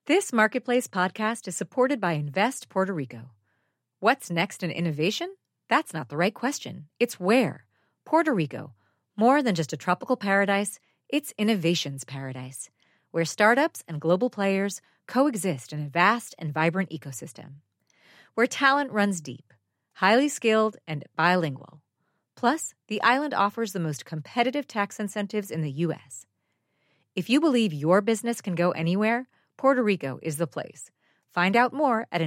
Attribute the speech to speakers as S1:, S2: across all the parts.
S1: This Marketplace podcast is supported by Invest Puerto Rico. What's next in innovation? That's not the right question. It's where. Puerto Rico. More than just a tropical paradise, it's innovation's paradise, where startups and global players coexist in a vast and vibrant ecosystem. Where talent runs deep, highly skilled, and bilingual. Plus, the island offers the most competitive tax incentives in the U.S. If you believe your business can go anywhere, Puerto Rico is the place. Find out more at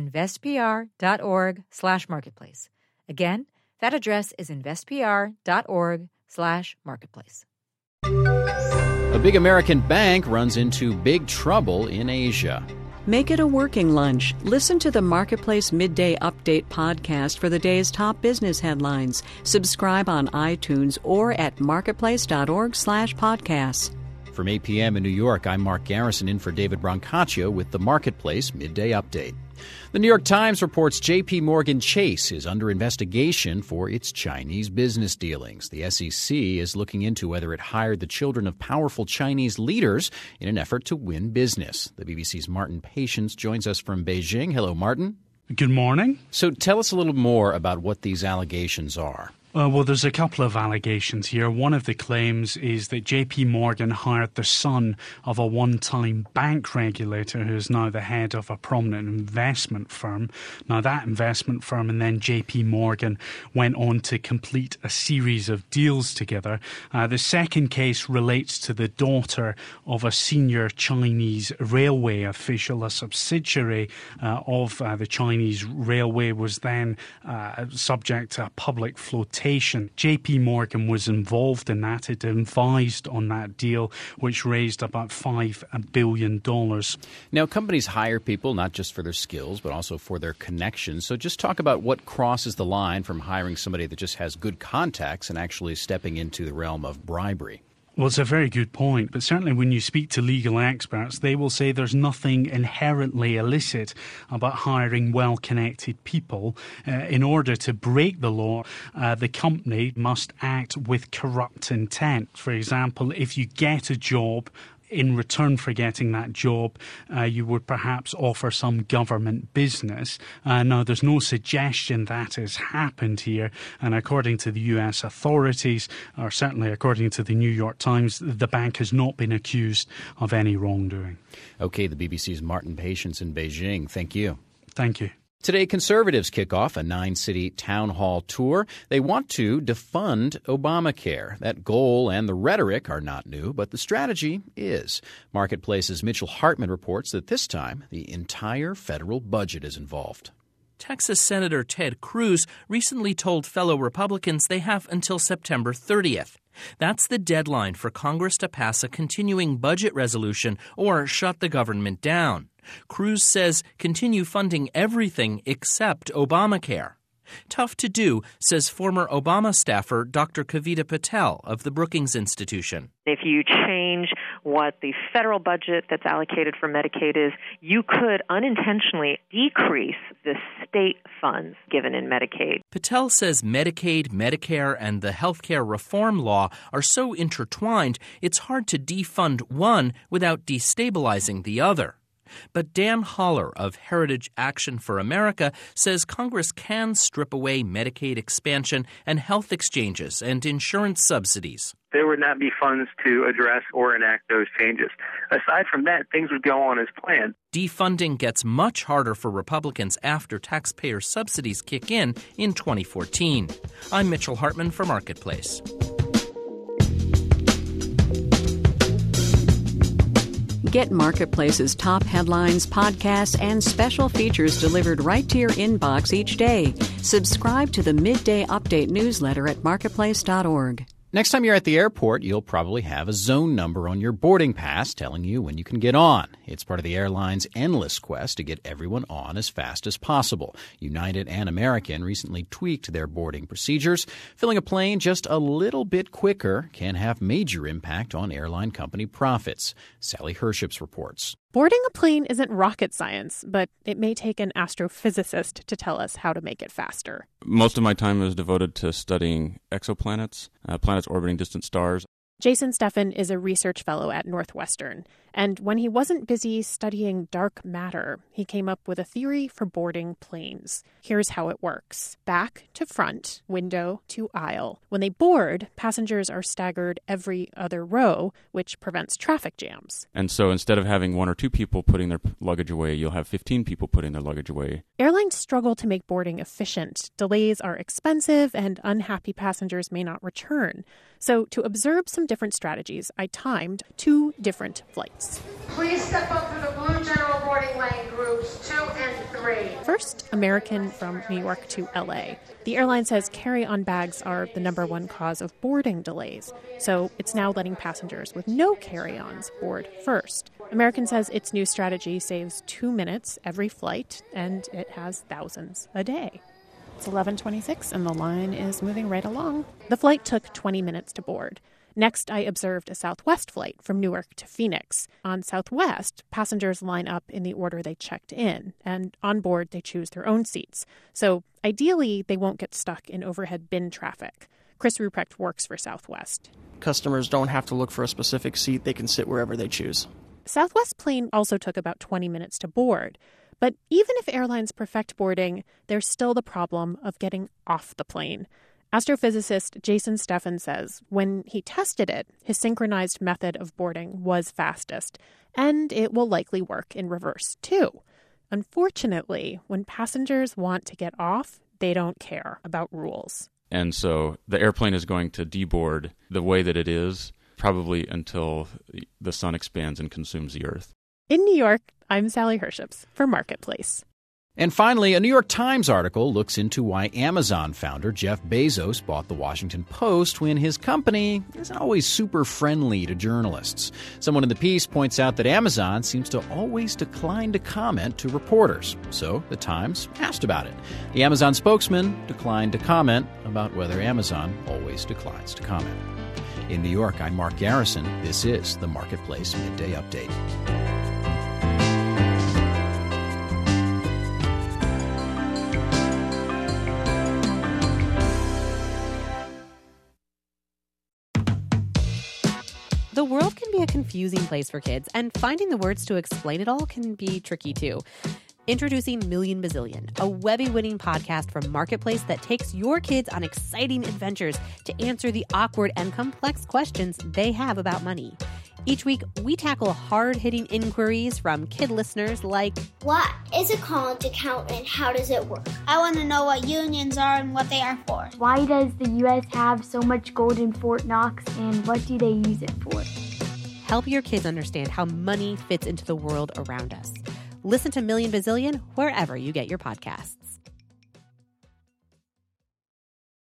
S1: investpr.org/marketplace. Again, that address is investpr.org/marketplace.
S2: A big American bank runs into big trouble in Asia.
S3: Make it a working lunch. Listen to the Marketplace Midday Update podcast for the day's top business headlines. Subscribe on iTunes or at marketplace.org/podcasts.
S2: From 8 p.m. in New York, I'm Mark Garrison in for David Brancaccio with the Marketplace Midday Update. The New York Times reports J.P. Morgan Chase is under investigation for its Chinese business dealings. The SEC is looking into whether it hired the children of powerful Chinese leaders in an effort to win business. The BBC's Martin Patience joins us from Beijing. Hello, Martin.
S4: Good morning.
S2: So tell us a little more about what these allegations are.
S4: Well, there's a couple of allegations here. One of the claims is that J.P. Morgan hired the son of a one-time bank regulator who is now the head of a prominent investment firm. Now, that investment firm and then J.P. Morgan went on to complete a series of deals together. The second case relates to the daughter of a senior Chinese railway official. A subsidiary of the Chinese railway was then subject to a public flotation. J.P. Morgan was involved in that. It advised on that deal, which raised about $5 billion.
S2: Now, companies hire people not just for their skills, but also for their connections. So just talk about what crosses the line from hiring somebody that just has good contacts and actually stepping into the realm of bribery.
S4: Well, it's a very good point, but certainly when you speak to legal experts, they will say there's nothing inherently illicit about hiring well-connected people. In order to break the law, the company must act with corrupt intent. For example, if you get a job, in return for getting that job, you would perhaps offer some government business. Now, there's no suggestion that has happened here. And according to the U.S. authorities, or certainly according to the New York Times, the bank has not been accused of any wrongdoing.
S2: Okay, the BBC's Martin Patience in Beijing. Thank you.
S4: Thank you.
S2: Today, conservatives kick off a 9-city town hall tour. They want to defund Obamacare. That goal and the rhetoric are not new, but the strategy is. Marketplace's Mitchell Hartman reports that this time the entire federal budget is involved.
S5: Texas Senator Ted Cruz recently told fellow Republicans they have until September 30th. That's the deadline for Congress to pass a continuing budget resolution or shut the government down. Cruz says continue funding everything except Obamacare. Tough to do, says former Obama staffer Dr. Kavita Patel of the Brookings Institution.
S6: If you change what the federal budget that's allocated for Medicaid is, you could unintentionally decrease the state funds given in Medicaid.
S5: Patel says Medicaid, Medicare, and the healthcare reform law are so intertwined, it's hard to defund one without destabilizing the other. But Dan Holler of Heritage Action for America says Congress can strip away Medicaid expansion and health exchanges and insurance subsidies.
S7: There would not be funds to address or enact those changes. Aside from that, things would go on as planned.
S5: Defunding gets much harder for Republicans after taxpayer subsidies kick in 2014. I'm Mitchell Hartman for Marketplace.
S3: Get Marketplace's top headlines, podcasts, and special features delivered right to your inbox each day. Subscribe to the Midday Update newsletter at marketplace.org.
S2: Next time you're at the airport, you'll probably have a zone number on your boarding pass telling you when you can get on. It's part of the airline's endless quest to get everyone on as fast as possible. United and American recently tweaked their boarding procedures. Filling a plane just a little bit quicker can have major impact on airline company profits. Sally Herships reports.
S8: Boarding a plane isn't rocket science, but it may take an astrophysicist to tell us how to make it faster.
S9: Most of my time is devoted to studying exoplanets, planets orbiting distant stars.
S8: Jason Steffen is a research fellow at Northwestern, and when he wasn't busy studying dark matter, he came up with a theory for boarding planes. Here's how it works. Back to front, window to aisle. When they board, passengers are staggered every other row, which prevents traffic jams.
S9: And so instead of having 1 or 2 people putting their luggage away, you'll have 15 people putting their luggage away.
S8: Airlines struggle to make boarding efficient. Delays are expensive, and unhappy passengers may not return. So to observe some different strategies, I timed 2 different flights.
S10: Please step up to the blue general boarding lane groups 2 and 3.
S8: First, American from New York to LA. The airline says carry-on bags are the number 1 cause of boarding delays, so it's now letting passengers with no carry-ons board first. American says its new strategy saves 2 minutes every flight, and it has thousands a day. It's 11:26, and the line is moving right along. The flight took 20 minutes to board. Next, I observed a Southwest flight from Newark to Phoenix. On Southwest, passengers line up in the order they checked in, and on board, they choose their own seats. So ideally, they won't get stuck in overhead bin traffic. Chris Ruprecht works for Southwest.
S11: Customers don't have to look for a specific seat. They can sit wherever they choose.
S8: Southwest plane also took about 20 minutes to board. But even if airlines perfect boarding, there's still the problem of getting off the plane. Astrophysicist Jason Steffen says when he tested it, his synchronized method of boarding was fastest, and it will likely work in reverse, too. Unfortunately, when passengers want to get off, they don't care about rules.
S9: And so the airplane is going to deboard the way that it is, probably until the sun expands and consumes the Earth.
S8: In New York, I'm Sally Herships for Marketplace.
S2: And finally, a New York Times article looks into why Amazon founder Jeff Bezos bought the Washington Post when his company isn't always super friendly to journalists. Someone in the piece points out that Amazon seems to always decline to comment to reporters. So the Times asked about it. The Amazon spokesman declined to comment about whether Amazon always declines to comment. In New York, I'm Mark Garrison. This is the Marketplace Midday Update.
S12: The world can be a confusing place for kids, and finding the words to explain it all can be tricky too. Introducing Million Bazillion, a Webby-winning podcast from Marketplace that takes your kids on exciting adventures to answer the awkward and complex questions they have about money. Each week, we tackle hard-hitting inquiries from kid listeners like,
S13: what is a college account and how does it work? I want to know what unions are and what they are for.
S14: Why does the U.S. have so much gold in Fort Knox and what do they use it for?
S12: Help your kids understand how money fits into the world around us. Listen to Million Bazillion wherever you get your podcasts.